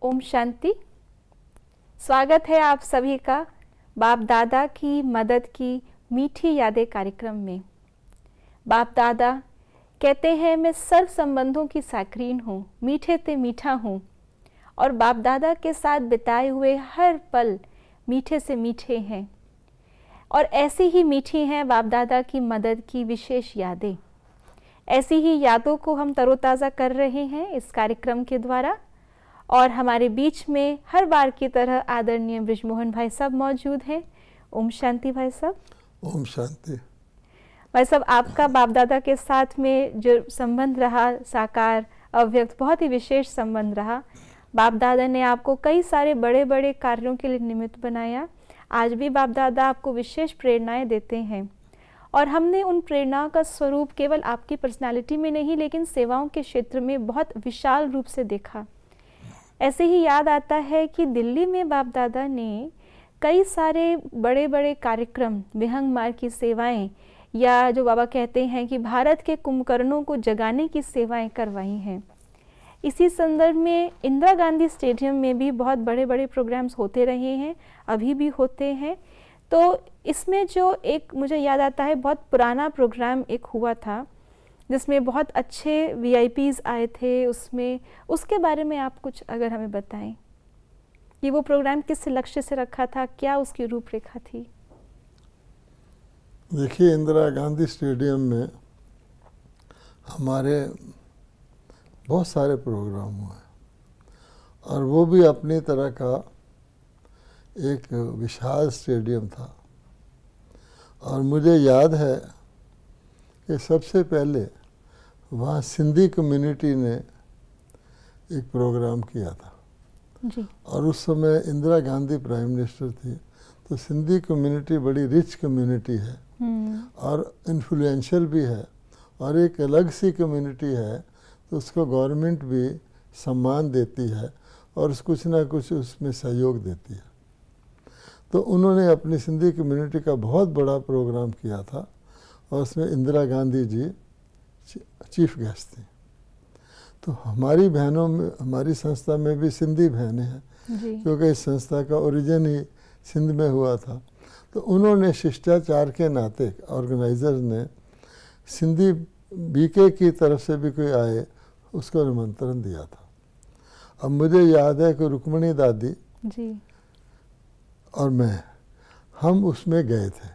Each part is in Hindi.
ओम शांति। स्वागत है आप सभी का बाप दादा की मदद की मीठी यादें कार्यक्रम में। बाप दादा कहते हैं मैं सर्व संबंधों की साकरीन हूँ, मीठे ते मीठा हूँ और बाप दादा के साथ बिताए हुए हर पल मीठे से मीठे हैं और ऐसी ही मीठी हैं बाप दादा की मदद की विशेष यादें। ऐसी ही यादों को हम तरोताज़ा कर रहे हैं इस कार्यक्रम के द्वारा और हमारे बीच में हर बार की तरह आदरणीय बृजमोहन भाई साहब मौजूद हैं। ओम शांति भाई साहब। ओम शांति भाई साहब, आपका बाप दादा के साथ में जो संबंध रहा, साकार अव्यक्त, बहुत ही विशेष संबंध रहा। बाप दादा ने आपको कई सारे बड़े बड़े कार्यों के लिए निमित्त बनाया। आज भी बाप दादा आपको विशेष प्रेरणाएं देते हैं और हमने उन प्रेरणाओं का स्वरूप केवल आपकी पर्सनालिटी में नहीं लेकिन सेवाओं के क्षेत्र में बहुत विशाल रूप से देखा। ऐसे ही याद आता है कि दिल्ली में बाप दादा ने कई सारे बड़े बड़े कार्यक्रम, विहंग मार्ग की सेवाएं या जो बाबा कहते हैं कि भारत के कुंभकर्णों को जगाने की सेवाएं करवाई हैं। इसी संदर्भ में इंदिरा गांधी स्टेडियम में भी बहुत बड़े बड़े प्रोग्राम्स होते रहे हैं, अभी भी होते हैं। तो इसमें जो एक मुझे याद आता है, बहुत पुराना प्रोग्राम एक हुआ था जिसमें बहुत अच्छे VIPs आए थे। उसके बारे में आप कुछ अगर हमें बताएं कि वो प्रोग्राम किस लक्ष्य से रखा था, क्या उसकी रूपरेखा थी? देखिए, इंदिरा गांधी स्टेडियम में हमारे बहुत सारे प्रोग्राम हुए और वो भी अपनी तरह का एक विशाल स्टेडियम था। और मुझे याद है कि सबसे पहले वहाँ सिंधी कम्युनिटी ने एक प्रोग्राम किया था जी। और उस समय इंदिरा गांधी प्राइम मिनिस्टर थी। तो सिंधी कम्युनिटी बड़ी रिच कम्युनिटी है और इन्फ्लुएंशियल भी है और एक अलग सी कम्युनिटी है, तो उसको गवर्नमेंट भी सम्मान देती है और कुछ ना कुछ उसमें सहयोग देती है। तो उन्होंने अपनी सिंधी कम्युनिटी का बहुत बड़ा प्रोग्राम किया था और उसमें इंदिरा गांधी जी चीफ गेस्ट थी। तो हमारी बहनों में, हमारी संस्था में भी सिंधी बहनें हैं क्योंकि इस संस्था का ओरिजिन ही सिंध में हुआ था। तो उन्होंने शिष्टाचार के नाते ऑर्गेनाइजर ने सिंधी BK की तरफ से भी कोई आए उसको निमंत्रण दिया था। अब मुझे याद है कि रुक्मणी दादी जी और हम उसमें गए थे।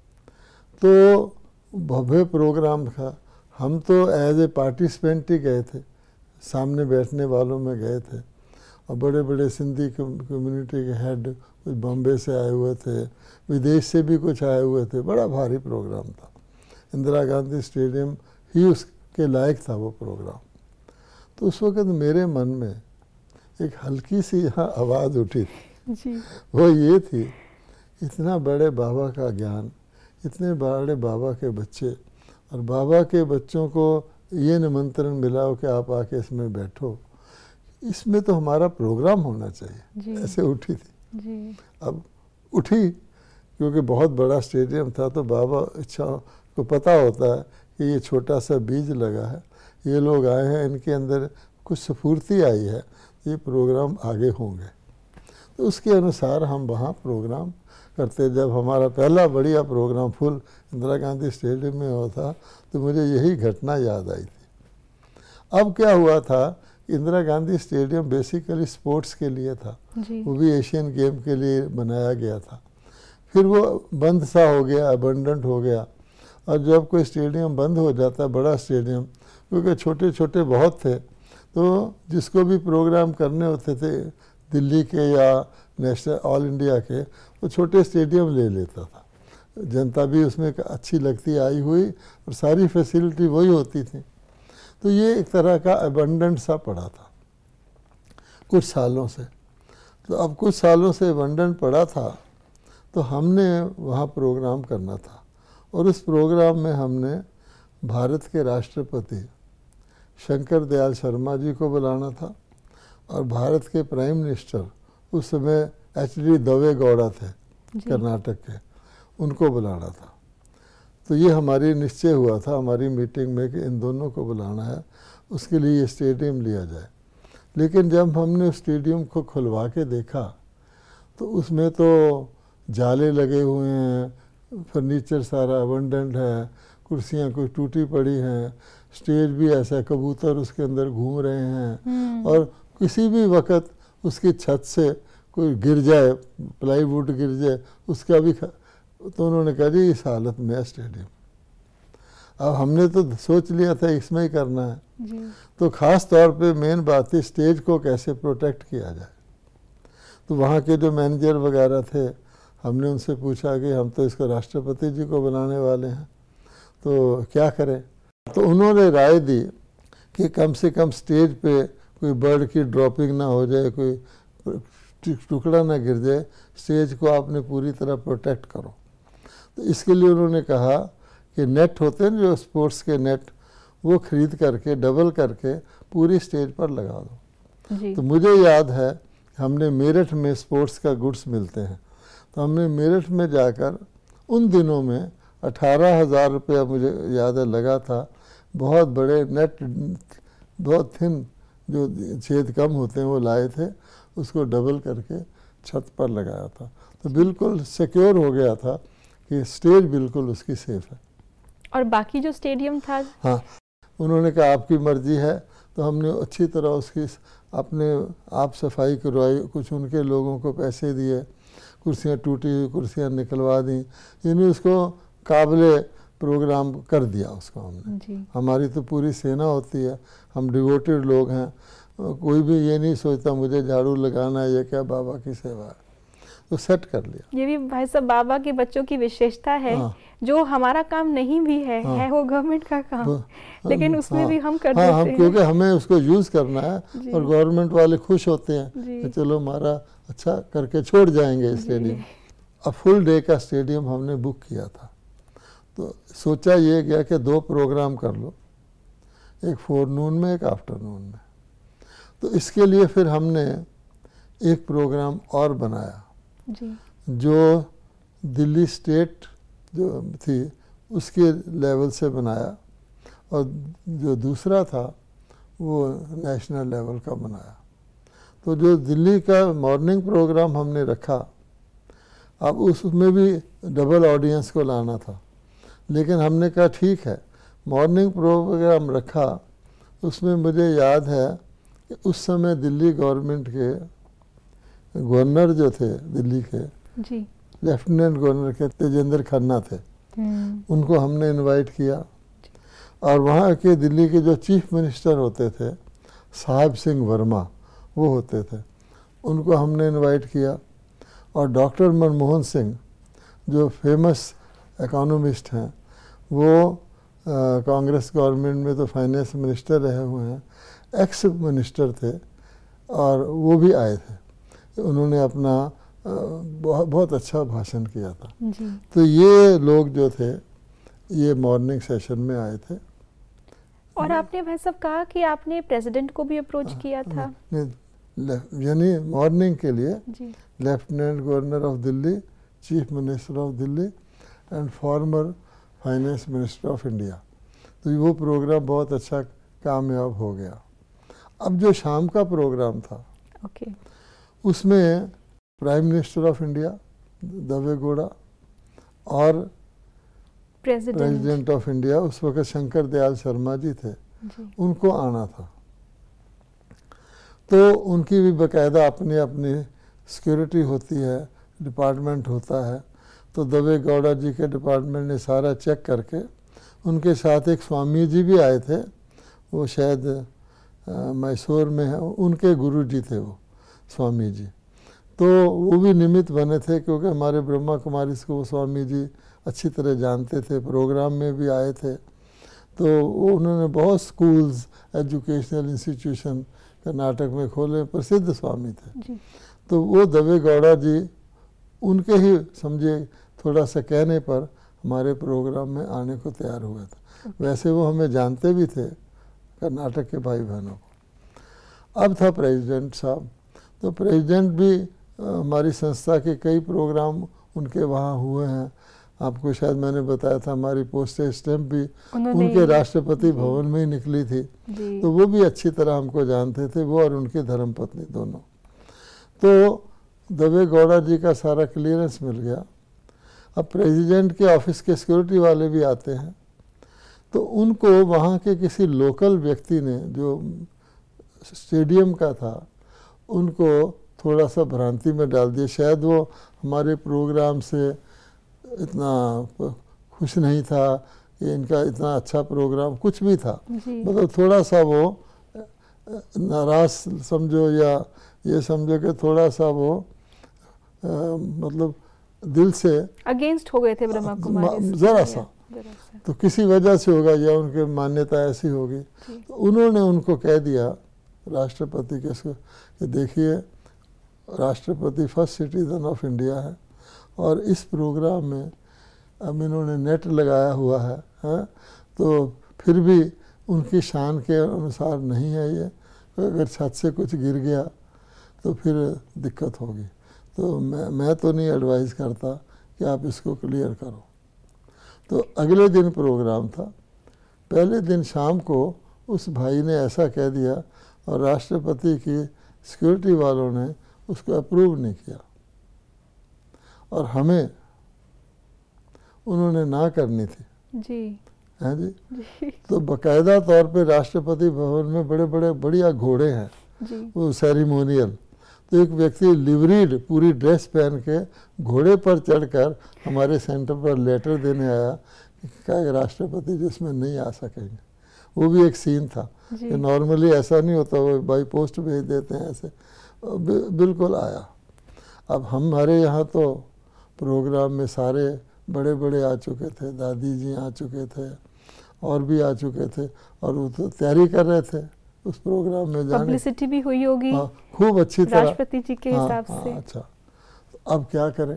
तो भव्य प्रोग्राम था। हम तो एज ए पार्टिसिपेंट ही गए थे, सामने बैठने वालों में गए थे और बड़े बड़े सिंधी कम्युनिटी के हेड कुछ बॉम्बे से आए हुए थे, विदेश से भी कुछ आए हुए थे। बड़ा भारी प्रोग्राम था। इंदिरा गांधी स्टेडियम ही उसके लायक था वो प्रोग्राम। तो उस वक़्त मेरे मन में एक हल्की सी यहाँ आवाज़ उठी थी जी। वो ये थी, इतना बड़े बाबा का ज्ञान, इतने बड़े बाबा के बच्चे और बाबा के बच्चों को ये निमंत्रण मिला हो कि आप आके इसमें बैठो, इसमें तो हमारा प्रोग्राम होना चाहिए। ऐसे उठी थी जी। अब उठी क्योंकि बहुत बड़ा स्टेडियम था। तो बाबा इच्छा को पता होता है कि ये छोटा सा बीज लगा है, ये लोग आए हैं, इनके अंदर कुछ स्फूर्ति आई है, ये प्रोग्राम आगे होंगे। तो उसके अनुसार हम वहाँ प्रोग्राम करते। जब हमारा पहला बढ़िया programme full Indira Gandhi stadium में हुआ था तो मुझे यही घटना याद आई थी। अब क्या हुआ था, Indira Gandhi stadium basically sports के लिए था, वो भी एशियन गेम के लिए बनाया गया था। फिर वो बंद सा हो गया, अबंडेंट हो गया। और जब कोई स्टेडियम बंद हो जाता, बड़ा स्टेडियम, क्योंकि छोटे छोटे बहुत थे, तो जिसको भी प्रोग्राम करने होते थे दिल्ली के या नेशनल ऑल इंडिया के, वो छोटे स्टेडियम ले लेता था। जनता भी उसमें अच्छी लगती आई हुई और सारी फैसिलिटी वही होती थी। तो ये एक तरह का अबंडेंट सा पड़ा था कुछ सालों से। तो अब कुछ सालों से अबंडेंट पड़ा था तो हमने वहाँ प्रोग्राम करना था और उस प्रोग्राम में हमने भारत के राष्ट्रपति शंकर दयाल शर्मा जी को बुलाना था और भारत के प्राइम मिनिस्टर उस समय HD दवे गौड़ा थे कर्नाटक के, उनको बुलाना था। तो ये हमारी निश्चय हुआ था हमारी मीटिंग में कि इन दोनों को बुलाना है, उसके लिए ये स्टेडियम लिया जाए। लेकिन जब हमने स्टेडियम को खुलवा के देखा तो उसमें तो जाले लगे हुए हैं, फर्नीचर सारा अबंडेंट है, कुर्सियाँ कोई टूटी पड़ी हैं, स्टेज भी ऐसा कबूतर उसके अंदर घूम रहे हैं और किसी भी वक्त उसकी छत से कोई गिर जाए, प्लाईवुड गिर जाए उसका भी तो उन्होंने कहा जी इस हालत में है स्टेडियम। अब हमने तो सोच लिया था इसमें ही करना है जी। तो ख़ास तौर पे मेन बात थी स्टेज को कैसे प्रोटेक्ट किया जाए। तो वहाँ के जो मैनेजर वगैरह थे हमने उनसे पूछा कि हम तो इसको राष्ट्रपति जी को बनाने वाले हैं तो क्या करें। तो उन्होंने राय दी कि कम से कम स्टेज पे कोई बर्ड की ड्रॉपिंग ना हो जाए, कोई टुकड़ा ना गिर जाए, स्टेज को आपने पूरी तरह प्रोटेक्ट करो। तो इसके लिए उन्होंने कहा कि नेट होते हैं जो स्पोर्ट्स के नेट, वो खरीद करके डबल करके पूरी स्टेज पर लगा दो जी। तो मुझे याद है हमने मेरठ में स्पोर्ट्स का गुड्स मिलते हैं तो हमने मेरठ में जाकर उन दिनों में 18,000 रुपया मुझे याद है लगा था। बहुत बड़े नेट, बहुत थिन जो छेद कम होते हैं वो लाए थे, उसको डबल करके छत पर लगाया था। तो बिल्कुल सिक्योर हो गया था कि स्टेज बिल्कुल उसकी सेफ है। और बाकी जो स्टेडियम था, हाँ, उन्होंने कहा आपकी मर्जी है। तो हमने अच्छी तरह उसकी अपने आप सफाई करवाई, कुछ उनके लोगों को पैसे दिए, कुर्सियाँ टूटी हुई कुर्सियाँ निकलवा दी, यानी उसको काबिले प्रोग्राम कर दिया उसको हमने जी। हमारी तो पूरी सेना होती है, हम डिवोटेड लोग हैं, कोई भी ये नहीं सोचता मुझे झाड़ू लगाना है, ये क्या बाबा की सेवा है, तो सेट कर लिया। ये भी भाई साहब बाबा के बच्चों की विशेषता है। हाँ। जो हमारा काम नहीं भी है, हाँ। है वो गवर्नमेंट का काम, लेकिन उसमें हाँ। भी हम कर देते हैं क्योंकि हमें उसको यूज करना है और गवर्नमेंट वाले खुश होते हैं कि चलो हमारा अच्छा करके छोड़ जाएंगे स्टेडियम। अब फुल डे का स्टेडियम हमने बुक किया था तो सोचा ये गया कि 2 प्रोग्राम कर लो, एक फोरनून में एक आफ्टरनून में। तो इसके लिए फिर हमने एक प्रोग्राम और बनाया जी। जो दिल्ली स्टेट जो थी उसके लेवल से बनाया और जो दूसरा था वो नेशनल लेवल का बनाया। तो जो दिल्ली का मॉर्निंग प्रोग्राम हमने रखा, अब उसमें भी डबल ऑडियंस को लाना था, लेकिन हमने कहा ठीक है मॉर्निंग प्रोग्राम रखा। उसमें मुझे याद है कि उस समय दिल्ली गवर्नमेंट के गवर्नर जो थे दिल्ली के जी। लेफ्टिनेंट गवर्नर के तेजेंद्र खन्ना थे, उनको हमने इनवाइट किया और वहाँ के दिल्ली के जो चीफ मिनिस्टर होते थे साहिब सिंह वर्मा वो होते थे, उनको हमने इनवाइट किया। और डॉक्टर मनमोहन सिंह जो फेमस इकोनॉमिस्ट हैं, वो कांग्रेस गवर्नमेंट में तो फाइनेंस मिनिस्टर रहे हुए हैं, एक्स मिनिस्टर थे और वो भी आए थे। उन्होंने अपना बहुत अच्छा भाषण किया था जी। तो ये लोग जो थे ये मॉर्निंग सेशन में आए थे। और आपने भाई साहब कहा कि आपने प्रेसिडेंट को भी अप्रोच किया था, यानी मॉर्निंग के लिए lieutenant governor of Delhi, chief minister of Delhi and former finance minister of India. तो वो प्रोग्राम बहुत अच्छा कामयाब हो गया। अब जो शाम का प्रोग्राम था उसमें prime minister of India Deve Gowda और प्रेसिडेंट ऑफ इंडिया उस वक्त शंकर दयाल शर्मा जी थे जी। उनको आना था। तो उनकी भी बाकायदा अपनी अपनी सिक्योरिटी होती है, डिपार्टमेंट होता है। तो दवे गौड़ा जी के डिपार्टमेंट ने सारा चेक करके, उनके साथ एक स्वामी जी भी आए थे, वो शायद मैसूर में है, उनके गुरु जी थे वो स्वामी जी। तो वो भी निमित्त बने थे क्योंकि हमारे ब्रह्मा कुमारी को वो स्वामी जी अच्छी तरह जानते थे, प्रोग्राम में भी आए थे। तो वो उन्होंने बहुत स्कूल्स, एजुकेशनल इंस्टीट्यूशन कर्नाटक में खोले, प्रसिद्ध स्वामी थे जी। तो वो दवे गौड़ा जी उनके ही समझे थोड़ा सा कहने पर हमारे प्रोग्राम में आने को तैयार हुए थे। वैसे वो हमें जानते भी थे कर्नाटक के भाई बहनों को। अब था प्रेसिडेंट साहब, तो प्रेसिडेंट भी हमारी संस्था के कई प्रोग्राम उनके वहाँ हुए हैं। आपको शायद मैंने बताया था हमारी पोस्टेज स्टैम्प भी उन्होंने उनके राष्ट्रपति भवन में ही निकली थी। जी तो वो भी अच्छी तरह हमको जानते थे, वो और उनकी धर्मपत्नी दोनों। तो दवे गौड़ा जी का सारा क्लियरेंस मिल गया। अब प्रेसिडेंट के ऑफिस के सिक्योरिटी वाले भी आते हैं, तो उनको वहाँ के किसी लोकल व्यक्ति ने जो स्टेडियम का था उनको थोड़ा सा भ्रांति में डाल दिया। शायद वो हमारे प्रोग्राम से इतना खुश नहीं था कि इनका इतना अच्छा प्रोग्राम कुछ भी था, मतलब थोड़ा सा वो नाराज समझो या ये समझो कि थोड़ा सा वो मतलब दिल से अगेंस्ट हो गए थे ब्रह्मा कुमारी जरा सा, तो किसी वजह से होगा या उनकी मान्यता ऐसी होगी। तो उन्होंने उनको कह दिया राष्ट्रपति के कि देखिए राष्ट्रपति फर्स्ट सिटीजन ऑफ इंडिया है और इस प्रोग्राम में अब इन्होंने नेट लगाया हुआ है, तो फिर भी उनकी शान के अनुसार नहीं है ये, अगर छत से कुछ गिर गया तो फिर दिक्कत होगी। तो मैं तो नहीं एडवाइस करता कि आप इसको क्लियर करो। तो अगले दिन प्रोग्राम था, पहले दिन शाम को उस भाई ने ऐसा कह दिया और राष्ट्रपति की सिक्योरिटी वालों ने उसको अप्रूव नहीं किया और हमें उन्होंने ना करनी थी जी, हैं जी। तो बाकायदा तौर पे राष्ट्रपति भवन में बड़े बड़े बढ़िया घोड़े हैं जी। वो सेरिमोनियल। तो एक व्यक्ति लिवरीड पूरी ड्रेस पहन के घोड़े पर चढ़कर हमारे सेंटर पर लेटर देने आया कि क्या राष्ट्रपति जिसमें नहीं आ सकेंगे। वो भी एक सीन था कि नॉर्मली ऐसा नहीं होता, वो बाई पोस्ट भेज देते हैं ऐसे, बिल्कुल आया। अब हमारे यहाँ तो प्रोग्राम में सारे बड़े बड़े आ चुके थे, दादी जी आ चुके थे और भी आ चुके थे और वो तो तैयारी कर रहे थे उस प्रोग्राम में जाने। पब्लिसिटी भी हुई होगी खूब अच्छी तरह राष्ट्रपति जी के हिसाब से। अच्छा, तो अब क्या करें?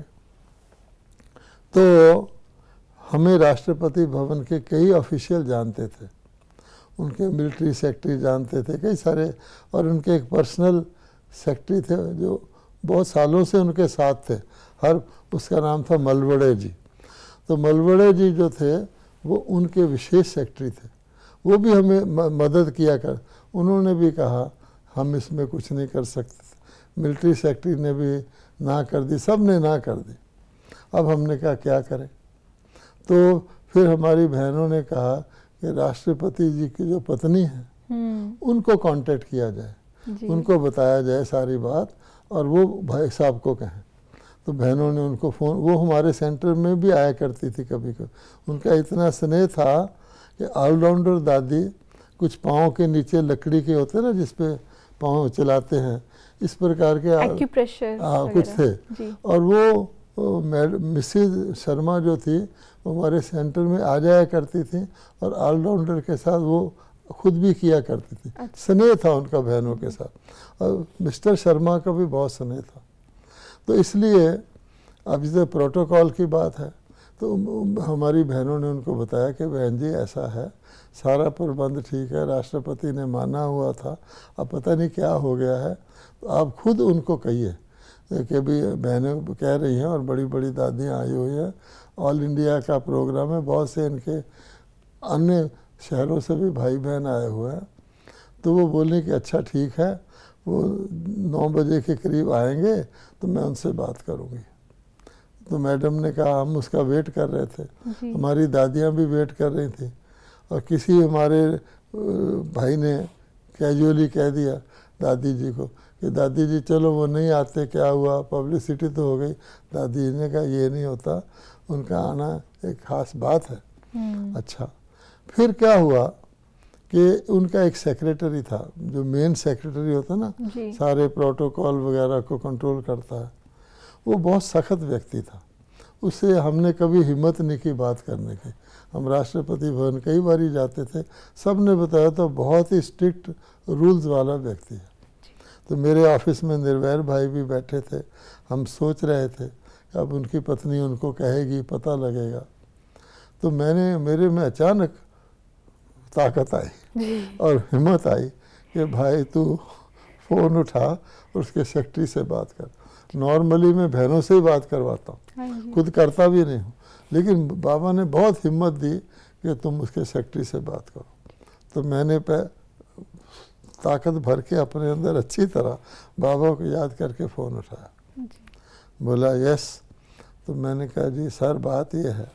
तो हमें राष्ट्रपति भवन के कई ऑफिशियल जानते थे, उनके मिलिट्री सेक्रेटरी जानते थे कई सारे, और उनके एक पर्सनल सेक्रेटरी थे जो बहुत सालों से उनके साथ थे, हर उसका नाम था मलवड़े जी। तो मलवड़े जी जो थे वो उनके विशेष सेक्रेटरी थे, वो भी हमें मदद किया कर। उन्होंने भी कहा हम इसमें कुछ नहीं कर सकते, मिलिट्री सेक्रेटरी ने भी ना कर दी, सब ने ना कर दी। अब हमने कहा क्या करें? तो फिर हमारी बहनों ने कहा कि राष्ट्रपति जी की जो पत्नी है उनको कांटेक्ट किया जाए, उनको बताया जाए सारी बात और वो भाई साहब को कहें। तो बहनों ने उनको फ़ोन, वो हमारे सेंटर में भी आया करती थी कभी कभी, उनका इतना स्नेह था कि ऑलराउंडर दादी, कुछ पाँव के नीचे लकड़ी के होते हैं ना जिस पे पाँव चलाते हैं, इस प्रकार के एक्यूप्रेशर कुछ थे। और वो मिसेज शर्मा जो थी वो हमारे सेंटर में आ जाया करती थी और ऑलराउंडर के साथ वो खुद भी किया करती थी। स्नेह था उनका बहनों के साथ, और मिस्टर शर्मा का भी बहुत स्नेह था। तो इसलिए अब जैसे प्रोटोकॉल की बात है तो हमारी बहनों ने उनको बताया कि बहन जी ऐसा है, सारा प्रबंध ठीक है, राष्ट्रपति ने माना हुआ था, अब पता नहीं क्या हो गया है, तो आप खुद उनको कहिए कि भी बहनें कह रही हैं और बड़ी बड़ी दादियाँ आई हुई हैं, ऑल इंडिया का प्रोग्राम है, बहुत से इनके अन्य शहरों से भी भाई बहन आए हुए हैं। तो वो बोले कि अच्छा ठीक है, वो 9 बजे के करीब आएंगे तो मैं उनसे बात करूँगी। तो मैडम ने कहा, हम उसका वेट कर रहे थे, हमारी दादियाँ भी वेट कर रही थी, और किसी हमारे भाई ने कैजुअली कह दिया दादी जी को कि दादी जी चलो वो नहीं आते, क्या हुआ, पब्लिसिटी तो हो गई। दादी जी ने कहा ये नहीं होता, उनका आना एक ख़ास बात है। अच्छा, फिर क्या हुआ कि उनका एक सेक्रेटरी था, जो मेन सेक्रेटरी होता है ना, सारे प्रोटोकॉल वगैरह को कंट्रोल करता है, वो बहुत सख्त व्यक्ति था। उससे हमने कभी हिम्मत नहीं की बात करने की। हम राष्ट्रपति भवन कई बार ही जाते थे, सब ने बताया तो बहुत ही स्ट्रिक्ट रूल्स वाला व्यक्ति है। तो मेरे ऑफिस में निर्वैर भाई भी बैठे थे, हम सोच रहे थे कि अब उनकी पत्नी उनको कहेगी, पता लगेगा। तो मेरे में अचानक ताकत आई और हिम्मत आई कि भाई तू फ़ोन उठा और उसके सेक्रेटरी से बात कर। नॉर्मली मैं बहनों से ही बात करवाता हूँ, खुद करता भी नहीं हूँ, लेकिन बाबा ने बहुत हिम्मत दी कि तुम उसके सेक्रेटरी से बात करो। तो मैंने ताकत भर के अपने अंदर अच्छी तरह बाबा को याद करके फ़ोन उठाया, बोला यस। तो मैंने कहा जी सर बात ये है,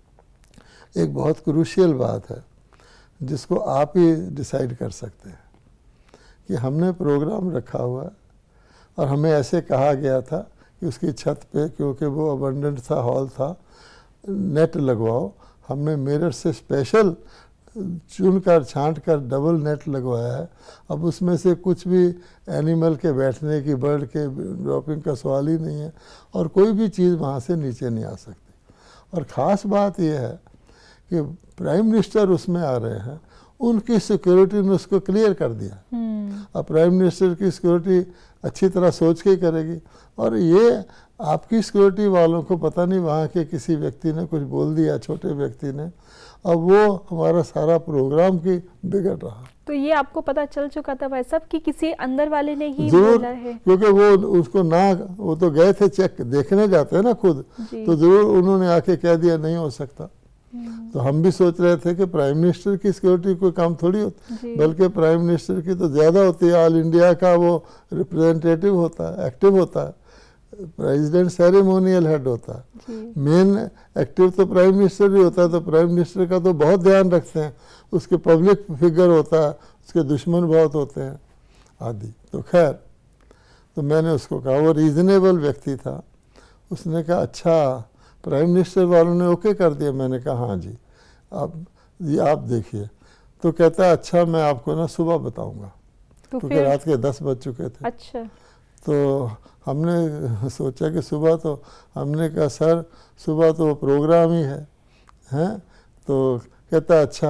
एक बहुत क्रूशियल बात है जिसको आप ही डिसाइड कर सकते हैं कि हमने प्रोग्राम रखा हुआ है और हमें ऐसे कहा गया था कि उसकी छत पे, क्योंकि वो अबंडेंट था, हॉल था, नेट लगवाओ। हमने मिरर से स्पेशल चुनकर छांट कर डबल नेट लगवाया है। अब उसमें से कुछ भी एनिमल के बैठने की, बर्ड के ड्रॉपिंग का सवाल ही नहीं है, और कोई भी चीज़ वहाँ से नीचे नहीं आ सकती। और ख़ास बात यह है कि प्राइम मिनिस्टर उसमें आ रहे हैं, उनकी सिक्योरिटी ने उसको क्लियर कर दिया। अब प्राइम मिनिस्टर की सिक्योरिटी अच्छी तरह सोच के करेगी, और ये आपकी सिक्योरिटी वालों को पता नहीं वहाँ के किसी व्यक्ति ने कुछ बोल दिया, छोटे व्यक्ति ने, अब वो हमारा सारा प्रोग्राम की बिगड़ रहा। तो ये आपको पता चल चुका था भाई साहब कि किसी अंदर वाले ने ही बोला है? क्योंकि वो उसको ना, वो तो गए थे चेक देखने जाते हैं ना खुद, तो जरूर उन्होंने आके कह दिया नहीं हो सकता। तो हम भी सोच रहे थे कि प्राइम मिनिस्टर की सिक्योरिटी कोई काम थोड़ी होती, बल्कि प्राइम मिनिस्टर की तो ज़्यादा होती है, ऑल इंडिया का वो रिप्रेजेंटेटिव होता है, एक्टिव होता है, प्रेसिडेंट सेरेमोनियल हेड होता है, मेन एक्टिव तो प्राइम मिनिस्टर भी होता है। तो प्राइम मिनिस्टर का तो बहुत ध्यान रखते हैं, उसके पब्लिक फिगर होता है, उसके दुश्मन बहुत होते हैं आदि। तो खैर, तो मैंने उसको कहा, वो रीज़नेबल व्यक्ति था, उसने कहा अच्छा प्राइम मिनिस्टर वालों ने ओके कर दिया। मैंने कहा हाँ जी, आप देखिए। तो कहता है अच्छा मैं आपको ना सुबह बताऊंगा, तो क्योंकि रात के 10 बज चुके थे। अच्छा। तो हमने सोचा कि सुबह, तो हमने कहा सर सुबह तो प्रोग्राम ही है, हैं? तो कहता अच्छा।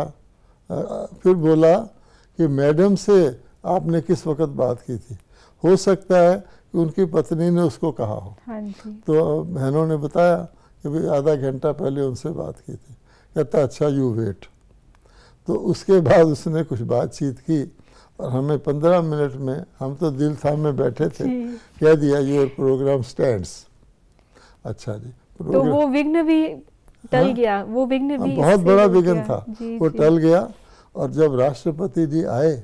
फिर बोला कि मैडम से आपने किस वक्त बात की थी, हो सकता है कि उनकी पत्नी ने उसको कहा हो। हाँ जी। तो बहनों ने बताया कि भाई आधा घंटा पहले उनसे बात की थी। कहता अच्छा यू वेट। तो उसके बाद उसने कुछ बातचीत की और हमें 15 मिनट में, हम तो दिल थामे बैठे थे, कह दिया योर प्रोग्राम स्टैंड्स। अच्छा जी। तो वो विघ्न भी टल गया, वो विघ्न भी बहुत बड़ा विघ्न था, वो टल गया। और जब राष्ट्रपति जी आए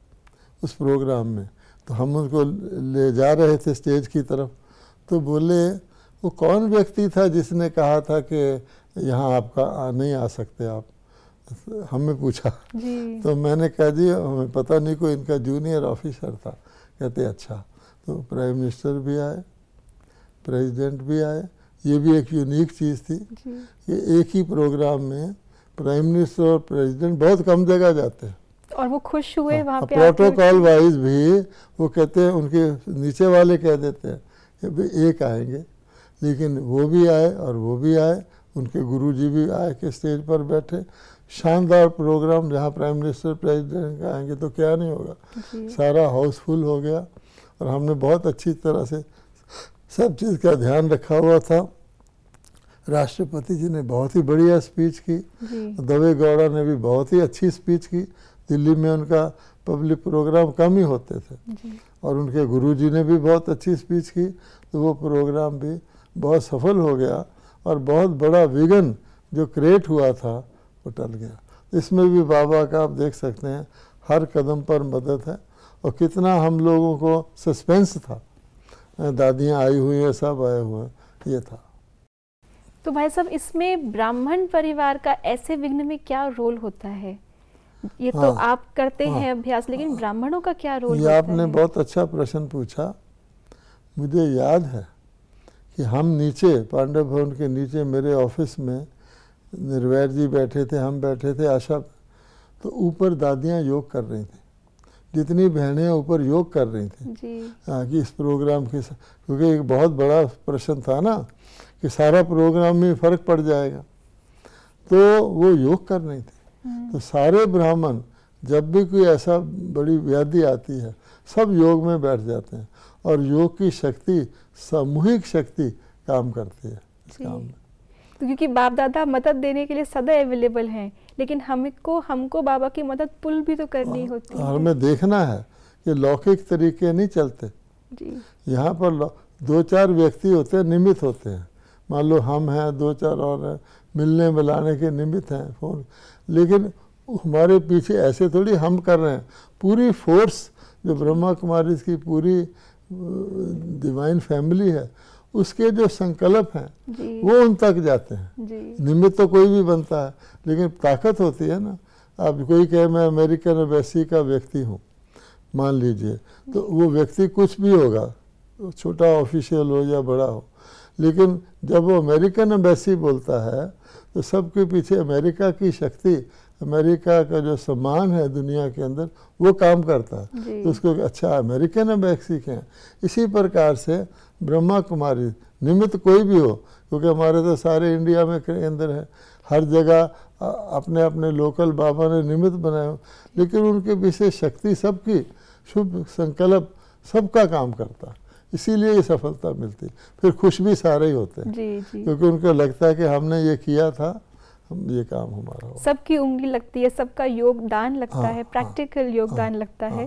उस प्रोग्राम में, तो हम उनको ले जा रहे थे स्टेज की तरफ, तो बोले वो कौन व्यक्ति था जिसने कहा था कि यहाँ आपका नहीं आ सकते आप, हमें पूछा। तो मैंने कहा जी हमें पता नहीं, कोई इनका जूनियर ऑफिसर था। कहते अच्छा। तो प्राइम मिनिस्टर भी आए, प्रेसिडेंट भी आए। ये भी एक यूनिक चीज़ थी कि एक ही प्रोग्राम में प्राइम मिनिस्टर और प्रेसिडेंट बहुत कम जगह जाते हैं, और वो खुश हुए वहाँ पे। प्रोटोकॉल वाइज भी वो कहते हैं, उनके नीचे वाले कह देते हैं कि एक आएंगे, लेकिन वो भी आए और वो भी आए, उनके गुरुजी भी आए के स्टेज पर बैठे। शानदार प्रोग्राम, जहाँ प्राइम मिनिस्टर प्रेसिडेंट आएंगे तो क्या नहीं होगा, सारा हाउसफुल हो गया। और हमने बहुत अच्छी तरह से सब चीज़ का ध्यान रखा हुआ था। राष्ट्रपति जी ने बहुत ही बढ़िया स्पीच की, दवे गौड़ा ने भी बहुत ही अच्छी स्पीच की। दिल्ली में उनका पब्लिक प्रोग्राम कम ही होते थे, और उनके गुरुजी ने भी बहुत अच्छी स्पीच की। तो वो प्रोग्राम भी बहुत सफल हो गया, और बहुत बड़ा विघ्न जो क्रिएट हुआ था वो टल गया। इसमें भी बाबा का आप देख सकते हैं, हर कदम पर मदद है। और कितना हम लोगों को सस्पेंस था, दादियाँ आई हुई हैं, सब आए हुए हैं, ये था। तो भाई साहब, इसमें ब्राह्मण परिवार का ऐसे विघ्न में क्या रोल होता है? ये तो आप करते हैं अभ्यास, लेकिन ब्राह्मणों का क्या रोल होता है? आपने बहुत अच्छा प्रश्न पूछा। मुझे याद है कि हम नीचे पांडव भवन के नीचे मेरे ऑफिस में निर्वैर जी बैठे थे, हम बैठे थे आशा, तो ऊपर दादियाँ योग कर रही थी, जितनी बहनें ऊपर योग कर रही थी कि इस प्रोग्राम के, क्योंकि एक बहुत बड़ा प्रश्न था ना कि सारा प्रोग्राम में फ़र्क पड़ जाएगा, तो वो योग कर रही थी। तो सारे ब्राह्मण जब भी कोई ऐसा बड़ी व्याधि आती है, सब योग में बैठ जाते हैं, और योग की शक्ति, सामूहिक शक्ति काम करती है इस काम में। तो क्योंकि बाप दादा मदद देने के लिए सदा अवेलेबल हैं, लेकिन हमको बाबा की मदद पुल भी तो करनी होती है। हमें देखना है कि लौकिक तरीके नहीं चलते। यहाँ पर दो चार व्यक्ति होते हैं, निमित्त होते हैं। मान लो हम हैं, दो चार और हैं, मिलने मिलाने के निमित्त हैं फ़ोन, लेकिन हमारे पीछे ऐसे थोड़ी हम कर रहे हैं। पूरी फोर्स जो ब्रह्मा कुमारी की पूरी डिवाइन फैमिली है, उसके जो संकल्प हैं वो उन तक जाते हैं। निमित्त तो कोई भी बनता है, लेकिन ताकत होती है ना। अब कोई कहे मैं अमेरिकन एम्बेसी का व्यक्ति हूँ, मान लीजिए, तो वो व्यक्ति कुछ भी होगा, छोटा ऑफिशियल हो या बड़ा हो, लेकिन जब वो अमेरिकन एम्बेसी बोलता है तो सबके पीछे अमेरिका की शक्ति, अमेरिका का जो सम्मान है दुनिया के अंदर, वो काम करता है। तो उसको अच्छा अमेरिकन एम्बेसी के हैं। इसी प्रकार से ब्रह्मा कुमारी निमित्त कोई भी हो, क्योंकि हमारे तो सारे इंडिया में के अंदर है, हर जगह अपने अपने लोकल बाबा ने निमित्त बनाए हो, लेकिन उनके पीछे शक्ति सबकी, शुभ संकल्प सबका काम करता है। इसीलिए ये सफलता मिलती। फिर खुश भी सारे ही होते हैं, क्योंकि उनको लगता है कि हमने ये किया था, हम ये काम हमारा हो। सबकी उंगली लगती है, सबका योगदान लगता है, प्रैक्टिकल योगदान लगता है।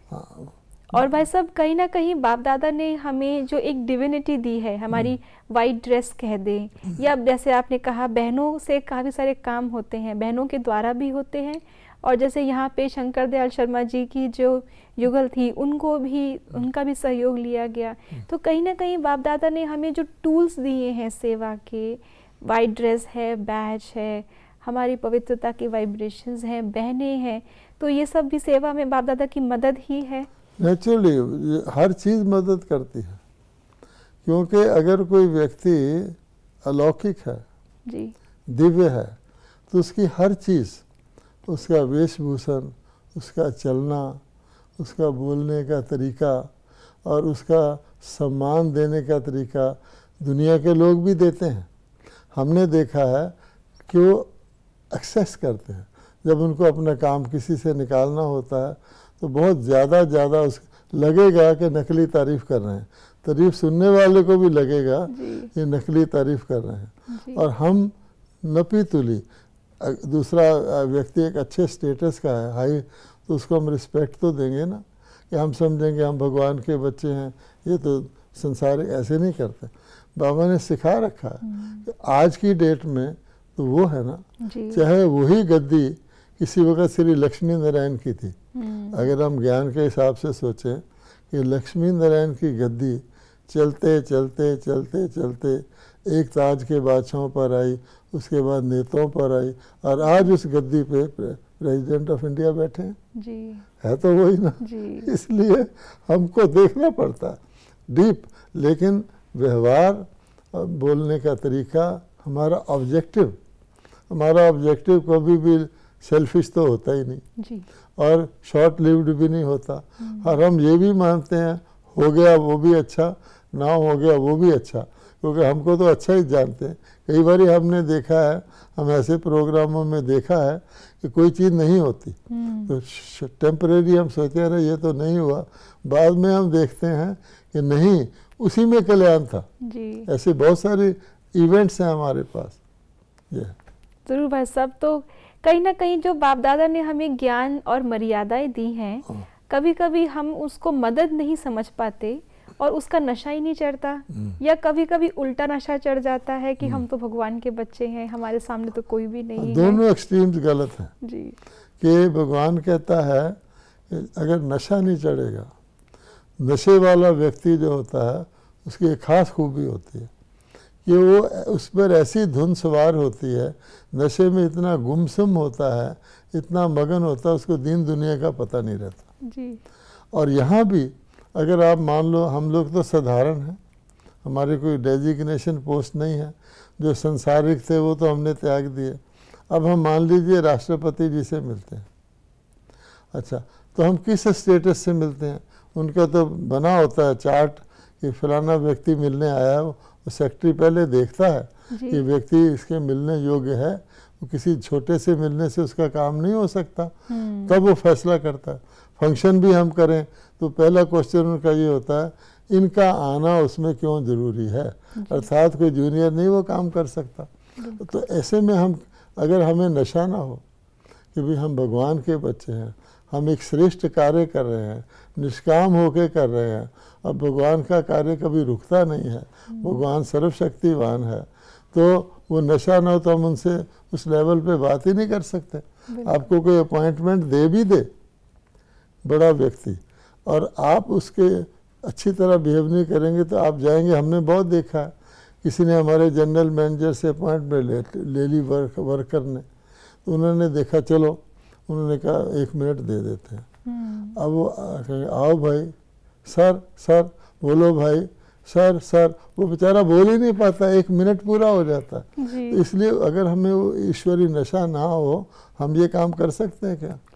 और भाई साहब, कहीं ना कहीं बाप दादा ने हमें जो एक डिविनिटी दी है, हमारी वाइट ड्रेस कह दें, या जैसे आपने कहा बहनों से काफ़ी सारे काम होते हैं, बहनों के द्वारा भी होते हैं। और जैसे यहाँ पे शंकर दयाल शर्मा जी की जो युगल थी, उनका भी सहयोग लिया गया। तो कहीं ना कहीं बाप दादा ने हमें जो टूल्स दिए हैं सेवा के, वाइट ड्रेस है, बैज है, हमारी पवित्रता की वाइब्रेशंस हैं, बहनें हैं, तो ये सब भी सेवा में बाप दादा की मदद ही है। नेचुरली हर चीज़ मदद करती है, क्योंकि अगर कोई व्यक्ति अलौकिक है जी, दिव्य है, तो उसकी हर चीज़, उसका वेशभूषण, उसका चलना, उसका बोलने का तरीका और उसका सम्मान देने का तरीका दुनिया के लोग भी देते हैं। हमने देखा है कि वो एक्सेस करते हैं। जब उनको अपना काम किसी से निकालना होता है तो बहुत ज़्यादा उस लगेगा कि नकली तारीफ़ कर रहे हैं, तारीफ़ सुनने वाले को भी लगेगा ये नकली तारीफ़ कर रहे हैं। और हम नपी तुली, दूसरा व्यक्ति एक अच्छे स्टेटस का है, हाई, तो उसको हम रिस्पेक्ट तो देंगे ना, कि हम समझेंगे हम भगवान के बच्चे हैं। ये तो संसार ऐसे नहीं करते। बाबा ने सिखा रखा है कि आज की डेट में तो वो है ना, चाहे वही गद्दी किसी वक्त श्री लक्ष्मी नारायण की थी। अगर हम ज्ञान के हिसाब से सोचें कि लक्ष्मी नारायण की गद्दी चलते चलते चलते चलते एक ताज के बादशाहों पर आई, उसके बाद नेताओं पर आई, और आज उस गद्दी पे प्रेसिडेंट ऑफ इंडिया बैठे हैं जी। है तो वही ना जी। इसलिए हमको देखना पड़ता है डीप, लेकिन व्यवहार बोलने का तरीका, हमारा ऑब्जेक्टिव कभी भी सेल्फिश तो होता ही नहीं जी। और शॉर्ट लिव्ड भी नहीं होता। और हम ये भी मानते हैं हो गया वो भी अच्छा, ना हो गया वो भी अच्छा, क्योंकि हमको तो अच्छा ही जानते हैं। कई बार हमने देखा है, हम ऐसे प्रोग्रामों में देखा है कि कोई चीज़ नहीं होती तो टेम्परेरी हम सोचते हैं ये तो नहीं हुआ, बाद में हम देखते हैं कि नहीं, उसी में कल्याण था जी। ऐसे बहुत सारे इवेंट्स हैं हमारे पास। जरूर भाई साहब, तो कहीं ना कहीं जो बाप दादा ने हमें ज्ञान और मर्यादाएं दी हैं, कभी कभी हम उसको मदद नहीं समझ पाते और उसका नशा ही नहीं चढ़ता, या कभी कभी उल्टा नशा चढ़ जाता है कि हम तो भगवान के बच्चे हैं, हमारे सामने तो कोई भी नहीं है। दोनों एक्सट्रीम्स गलत हैं जी। कि भगवान कहता है कि अगर नशा नहीं चढ़ेगा, नशे वाला व्यक्ति जो होता है उसकी एक खास खूबी होती है कि वो उस पर ऐसी धुन सवार होती है, नशे में इतना गुमसुम होता है, इतना मगन होता है, उसको दीन दुनिया का पता नहीं रहता जी। और यहाँ भी अगर आप मान लो, हम लोग तो साधारण हैं, हमारे कोई डेजिग्नेशन पोस्ट नहीं है, जो संसारिक थे वो तो हमने त्याग दिए। अब हम मान लीजिए राष्ट्रपति जी से मिलते हैं, अच्छा तो हम किस स्टेटस से मिलते हैं? उनका तो बना होता है चार्ट कि फलाना व्यक्ति मिलने आया है, वो सेक्रेटरी पहले देखता है कि व्यक्ति इसके मिलने योग्य है, वो किसी छोटे से मिलने से उसका काम नहीं हो सकता, तब वो फैसला करता है। फंक्शन भी हम करें तो पहला क्वेश्चन उनका ये होता है, इनका आना उसमें क्यों ज़रूरी है, अर्थात कोई जूनियर नहीं वो काम कर सकता। तो ऐसे में हम, अगर हमें नशा ना हो कि भाई हम भगवान के बच्चे हैं, हम एक श्रेष्ठ कार्य कर रहे हैं, निष्काम होके कर रहे हैं। अब भगवान का कार्य कभी रुकता नहीं है, भगवान सर्वशक्तिवान है, तो वो नशा न हो तो हम उनसे उस लेवल पे बात ही नहीं कर सकते। आपको कोई अपॉइंटमेंट दे भी दे बड़ा व्यक्ति और आप उसके अच्छी तरह बिहेव नहीं करेंगे तो आप जाएंगे। हमने बहुत देखा है, किसी ने हमारे जनरल मैनेजर से अपॉइंटमेंट ले ली वर्कर ने, तो उन्होंने देखा, चलो उन्होंने कहा 1 मिनट दे देते हैं। अब वो कहेंगे आओ भाई, सर सर बोलो भाई, सर सर, वो बेचारा बोल ही नहीं पाता, 1 मिनट पूरा हो जाता है। तो इसलिए अगर हमें वो ईश्वरी नशा ना हो, हम ये काम कर सकते हैं क्या?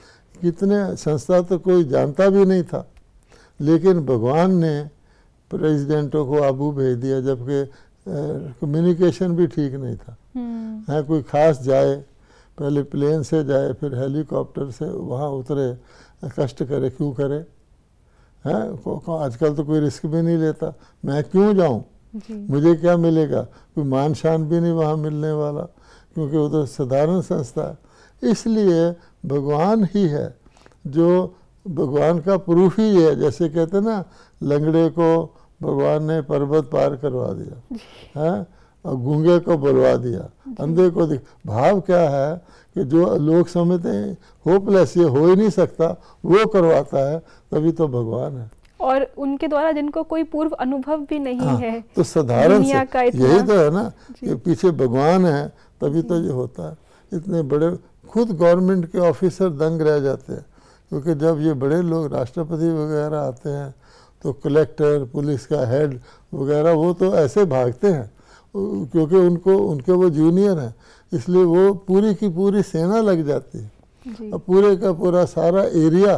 कितने संस्था तो कोई जानता भी नहीं था, लेकिन भगवान ने प्रेसिडेंटों को आबू भेज दिया, जबकि कम्युनिकेशन भी ठीक नहीं था। है कोई खास जाए, पहले प्लेन से जाए, फिर हेलीकॉप्टर से वहाँ उतरे, कष्ट करे, क्यों करे? हैं आजकल तो कोई रिस्क भी नहीं लेता, मैं क्यों जाऊँ, मुझे क्या मिलेगा? कोई मान शान भी नहीं वहाँ मिलने वाला, क्योंकि वो तो साधारण संस्था है। इसलिए भगवान ही है जो, भगवान का प्रूफ ही है। जैसे कहते ना, लंगड़े को भगवान ने पर्वत पार करवा दिया है, और गूंगे को बुलवा दिया, अंधे को भाव क्या है कि जो लोग समझते हैं होपलेस, ये हो ही नहीं सकता, वो करवाता है, तभी तो भगवान है। और उनके द्वारा जिनको कोई पूर्व अनुभव भी नहीं है, तो साधारण से यही तो है ना कि पीछे भगवान है, तभी तो ये होता है। इतने बड़े खुद गवर्नमेंट के ऑफिसर दंग रह जाते हैं, क्योंकि जब ये बड़े लोग राष्ट्रपति वगैरह आते हैं तो कलेक्टर, पुलिस का हेड वगैरह, वो तो ऐसे भागते हैं, क्योंकि उनके वो जूनियर हैं, इसलिए वो पूरी की पूरी सेना लग जाती है। और पूरे का पूरा सारा एरिया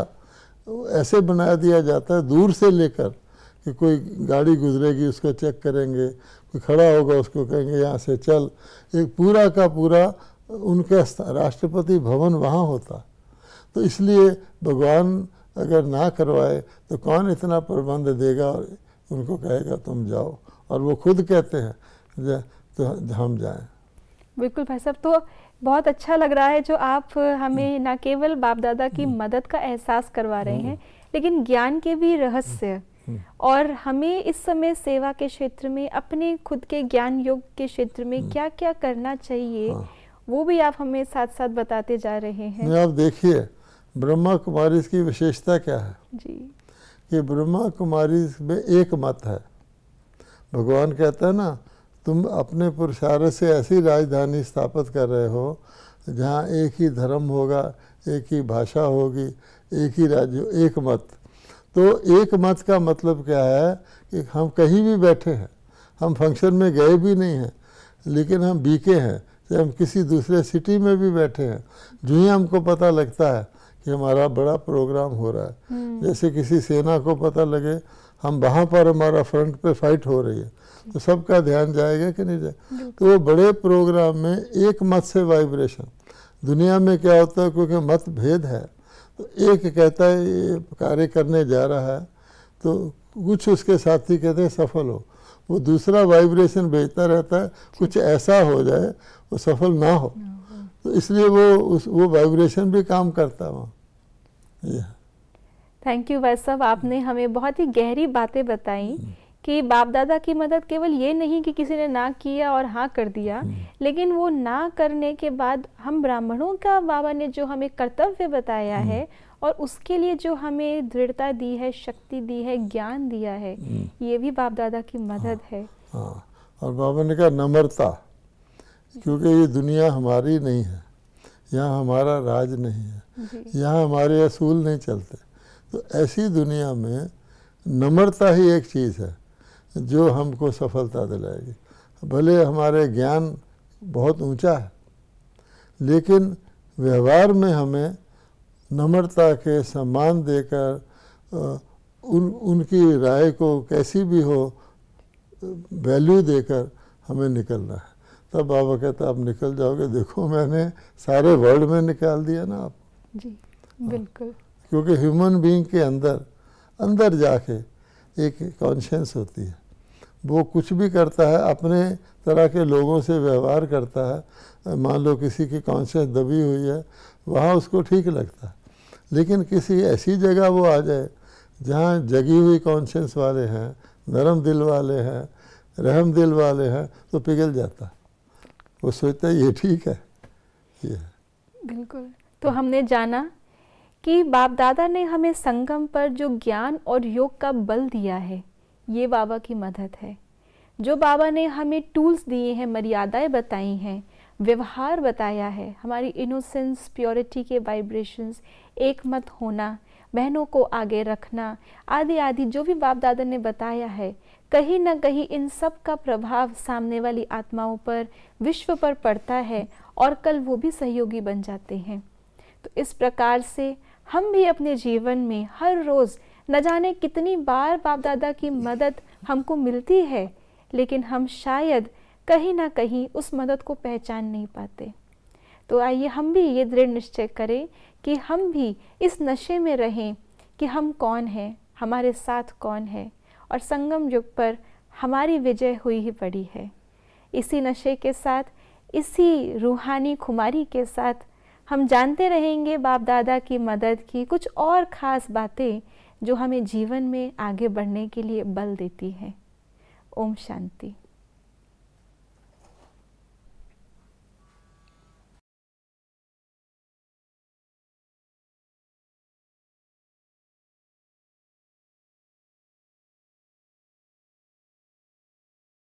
ऐसे बना दिया जाता है, दूर से लेकर कि कोई गाड़ी गुजरेगी उसको चेक करेंगे, कोई खड़ा होगा उसको कहेंगे यहाँ से चल, एक पूरा का पूरा उनका राष्ट्रपति भवन वहाँ होता। तो इसलिए भगवान अगर ना करवाए तो कौन इतना प्रबंध देगा और उनको कहेगा तुम जाओ, और वो खुद कहते हैं तो हम जाएं। बिल्कुल भाई साहब, तो बहुत अच्छा लग रहा है जो आप हमें न केवल बाप दादा की मदद का एहसास करवा रहे हैं, लेकिन ज्ञान के भी रहस्य, और हमें इस समय सेवा के क्षेत्र में, अपने खुद के ज्ञान योग के क्षेत्र में क्या क्या करना चाहिए, वो भी आप हमें साथ साथ बताते जा रहे हैं। आप देखिए ब्रह्मा कुमारी की विशेषता क्या है जी, कि ब्रह्मा कुमारी में एक मत है। भगवान कहता है ना, तुम अपने पुरुषार्थ से ऐसी राजधानी स्थापित कर रहे हो जहाँ एक ही धर्म होगा, एक ही भाषा होगी, एक ही राज्य, एक मत। तो एक मत का मतलब क्या है कि हम कहीं भी बैठे हैं, हम फंक्शन में गए भी नहीं हैं, लेकिन हम बीके हैं, चाहे हम किसी दूसरे सिटी में भी बैठे हैं, जो ही हमको पता लगता है कि हमारा बड़ा प्रोग्राम हो रहा है। जैसे किसी सेना को पता लगे हम वहाँ पर, हमारा फ्रंट पे फाइट हो रही है, तो सबका ध्यान जाएगा कि नहीं जाए। तो वो बड़े प्रोग्राम में एक मत से वाइब्रेशन। दुनिया में क्या होता है, क्योंकि मत भेद है, तो एक कहता है ये कार्य करने जा रहा है, तो कुछ उसके साथी कहते हैं सफल हो, वो दूसरा वाइब्रेशन भेजता रहता है, कुछ ऐसा हो जाए वो सफल ना हो, तो इसलिए वो वाइब्रेशन भी काम करता है वहाँ। थैंक यू भाई साहब, आपने हमें बहुत ही गहरी बातें बताई कि बाप दादा की मदद केवल ये नहीं कि किसी ने ना किया और हाँ कर दिया, लेकिन वो ना करने के बाद हम ब्राह्मणों का बाबा ने जो हमें कर्तव्य बताया है, और उसके लिए जो हमें दृढ़ता दी है, शक्ति दी है, ज्ञान दिया है, ये भी बाप दादा की मदद है। और बाबा ने कहा नम्रता, क्योंकि ये दुनिया हमारी नहीं है, यहाँ हमारा राज नहीं है, यहाँ हमारे असूल नहीं चलते। तो ऐसी दुनिया में नम्रता ही एक चीज़ है जो हमको सफलता दिलाएगी। भले हमारे ज्ञान बहुत ऊंचा है, लेकिन व्यवहार में हमें नम्रता के सम्मान देकर उनकी राय को कैसी भी हो वैल्यू देकर हमें निकलना है। तब बाबा कहता आप निकल जाओगे, देखो मैंने सारे वर्ल्ड में निकाल दिया ना आप। जी बिल्कुल। क्योंकि ह्यूमन बीइंग के अंदर जाके एक कॉन्शियंस होती है, वो कुछ भी करता है, अपने तरह के लोगों से व्यवहार करता है। मान लो किसी की कॉन्शियंस दबी हुई है, वहाँ उसको ठीक लगता है, लेकिन किसी ऐसी जगह वो आ जाए जहाँ जगी हुई कॉन्शियंस वाले हैं, नरम दिल वाले हैं, रहम दिल वाले हैं, तो पिघल जाता। वो सोचता है ये ठीक है, ये बिल्कुल। तो हमने जाना कि बाप दादा ने हमें संगम पर जो ज्ञान और योग का बल दिया है, ये बाबा की मदद है। जो बाबा ने हमें टूल्स दिए हैं, मर्यादाएं बताई हैं, व्यवहार बताया है, हमारी इनोसेंस, प्योरिटी के वाइब्रेशंस, एक मत होना, बहनों को आगे रखना, आदि आदि जो भी बाप दादा ने बताया है, कहीं ना कहीं इन सब का प्रभाव सामने वाली आत्माओं पर, विश्व पर पड़ता है और कल वो भी सहयोगी बन जाते हैं। तो इस प्रकार से हम भी अपने जीवन में हर रोज़ न जाने कितनी बार बाप दादा की मदद हमको मिलती है, लेकिन हम शायद कहीं ना कहीं उस मदद को पहचान नहीं पाते। तो आइए हम भी ये दृढ़ निश्चय करें कि हम भी इस नशे में रहें कि हम कौन हैं, हमारे साथ कौन है, और संगम युग पर हमारी विजय हुई ही पड़ी है। इसी नशे के साथ, इसी रूहानी खुमारी के साथ हम जानते रहेंगे बाप दादा की मदद की कुछ और ख़ास बातें जो हमें जीवन में आगे बढ़ने के लिए बल देती हैं। ओम शांति।